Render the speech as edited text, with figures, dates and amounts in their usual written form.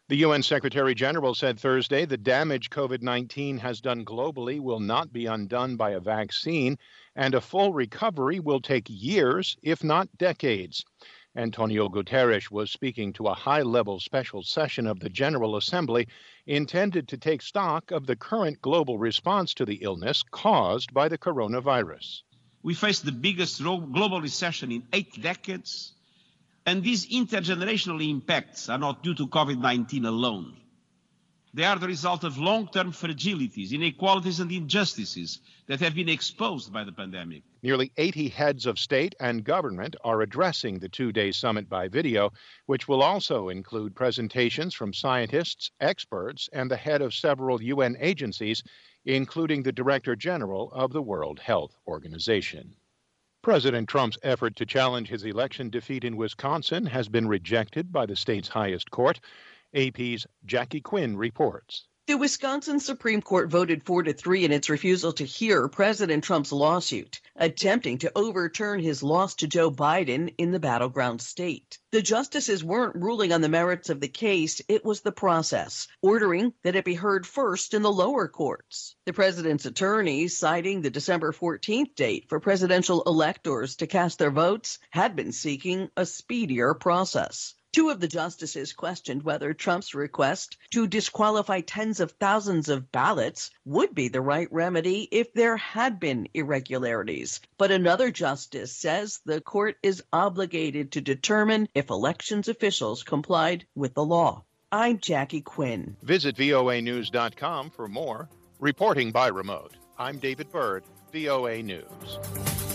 The UN Secretary General said Thursday the damage COVID-19 has done globally will not be undone by a vaccine, and a full recovery will take years, if not decades. Antonio Guterres was speaking to a high-level special session of the General Assembly intended to take stock of the current global response to the illness caused by the coronavirus. We face the biggest global recession in 8 decades, and these intergenerational impacts are not due to COVID-19 alone. They are the result of long-term fragilities, inequalities, and injustices that have been exposed by the pandemic. Nearly 80 heads of state and government are addressing the two-day summit by video, which will also include presentations from scientists, experts, and the head of several UN agencies, including the Director General of the World Health Organization. President Trump's effort to challenge his election defeat in Wisconsin has been rejected by the state's highest court. AP's Jackie Quinn reports. The Wisconsin Supreme Court voted 4-3 in its refusal to hear President Trump's lawsuit, attempting to overturn his loss to Joe Biden in the battleground state. The justices weren't ruling on the merits of the case, it was the process, ordering that it be heard first in the lower courts. The president's attorneys, citing the December 14th date for presidential electors to cast their votes, had been seeking a speedier process. 2 of the justices questioned whether Trump's request to disqualify tens of thousands of ballots would be the right remedy if there had been irregularities. But another justice says the court is obligated to determine if elections officials complied with the law. I'm Jackie Quinn. Visit voanews.com for more. Reporting by remote, I'm David Byrd, VOA News.